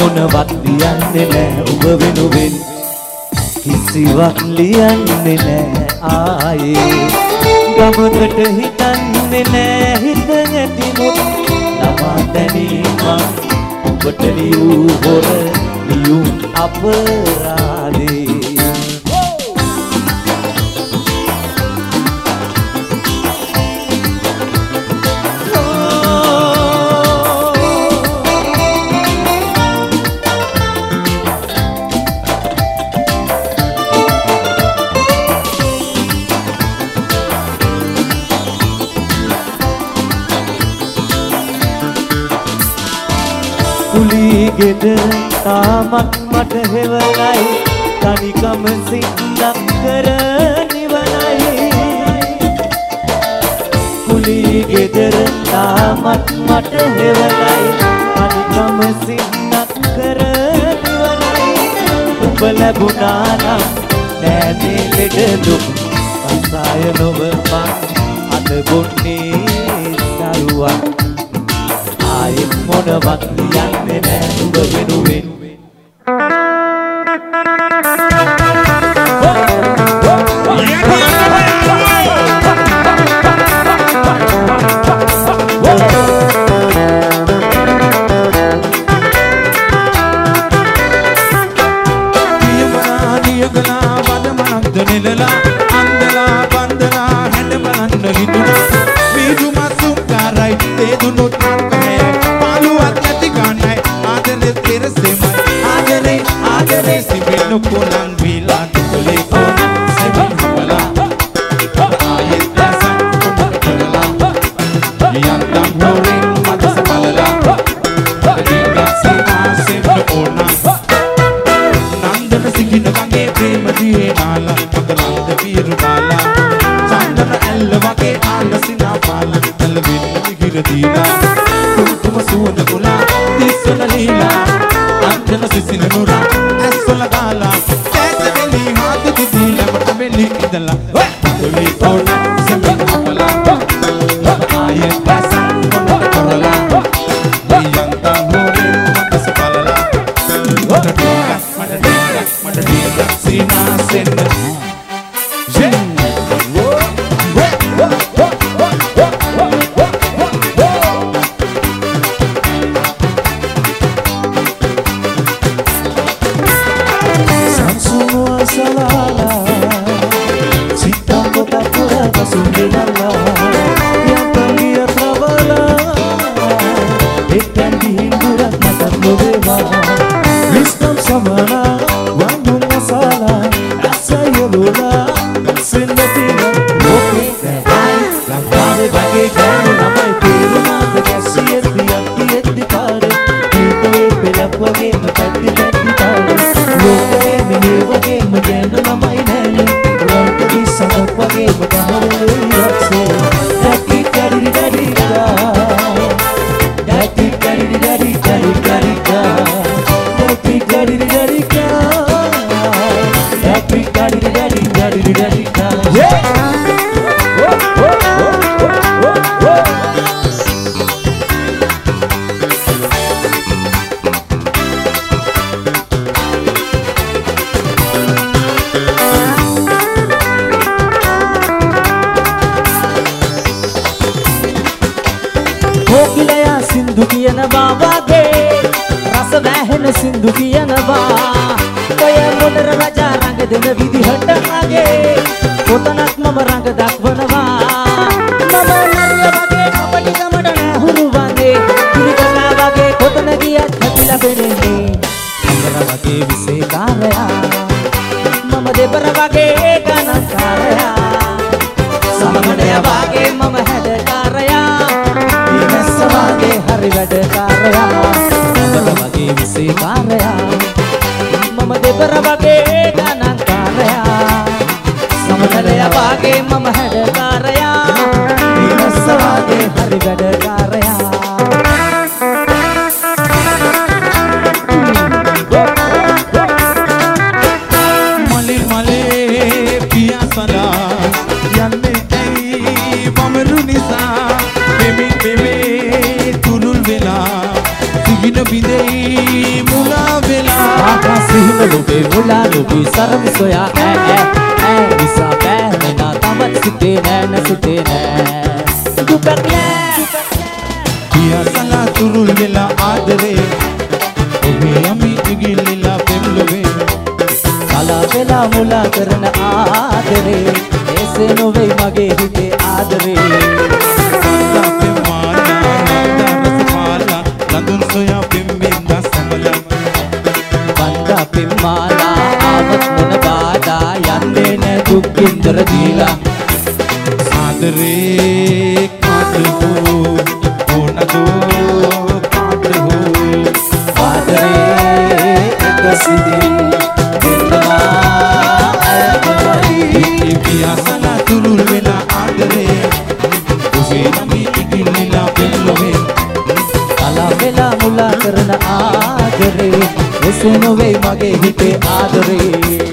මොනවත් ලියන්නේ නෑ ඔබ වෙනුවෙන් කිසිවක් ලියන්නේ නෑ ආයේ ගමකට හිතන්නේ නෑ හිත ඇතිමුත් ළමා දැනීමක් ඔබට ලියූ හොර ලියුම් අපරාධේ ගෙදර තාමත් මට හෙවලයි තනිකම සින්නක් කර නිවනයි කුලී ගෙදර තාමත් මට හෙවලයි තනිකම සින්නක් කර නිවනයි උඹ ලැබුණා නම් නෑනේ ලෙඩ දුක් අසාය නොව මං අද බොන්නේ දරුවන් ආයෙත් මොනවත් ලියන්නේ නෑ ඔබ වෙනුවෙන් නියගලා වදමනක්ද නෙලලා අන්දලා බන්දලා හැඩ බලන්න හිතුණා වීදු මසුකාරයි තේදුනොත් सिबिल कोलंग विला तुले कोना सिबिल बला आये दासा करला यंता होरे मत सबला दिगा सीमा सिबिल कोना नंदन सिगिन गंगे प्रेम दिए नाला पगनंद वीर बाला चंदन एल वगे आलसिना पाला तल विन गिर दीला तुम सुन गुला दिसन लीला अंजन सिसिन नुरा लगाला कैसे मिली हाथ तुझी लपट मिली इधला तुली कोना से मिला पला आये पैसा कोना करला यंता होरे मत सपाला मडडीगा सीना सेन जे सिंधु कियनवा तोय मोटर राजा रंग देन विधिहट आगे पोतनात मम रंग दाखवनवा मम नरिय वगे कपटी कमडण हुरुवागे तिरिकला वगे कोतन गिया छतिला बेने अंबर वगे विसेकारया मम देबर वगे गानकारया समगणय वगे मम हेडकारया दिनस वगे हरि वडकारया वगे विसेकारया मम देवर वगे गानकारया समनलय वगे मम हेडकारया दिनस वगे हरि वडकारया मले मले पिया सदा यन्ने ऐ बमरुनिसा बेबी बेबी तुलुल वेला Gina bidei මුලා වෙලා ආකාශීන ලුබේ මුලා ලුබේ සරම සොයා ඈ නිසා බෑ නා තමත් සිටේ නෑ නැසිතේ නෑ දුපක්ලෑ පියාසලා තුරුල් වෙලා ආදරේ ඔබේ යමි ඉගිල්ලිලා පෙම්ලොවේ කලා වෙලා මුලා කරන ආදරේ එසේ නොවේ මගේ හිතේ ආදරේ ලඳුන් සොයා පෙම්බෙන්දා සැමලා බන්දා පෙම්මාලා ආවත් මොන බාධා යන්නේ නැ දුක් විඳර දීලා ආදරේ කාට හෝ ඕනදෝ කාට හෝ ආදරේ එක සිදින් දෙන්නවා අයමයි පියාසලා තුරුල් වෙලා ආදරේ ඔබේ නමි ඉගිල්ලිලා පෙම්ලොවේ කලා වෙලා මුලා කරන ආදරේ එසේ නොවේ මගේ හිතේ ආදරේ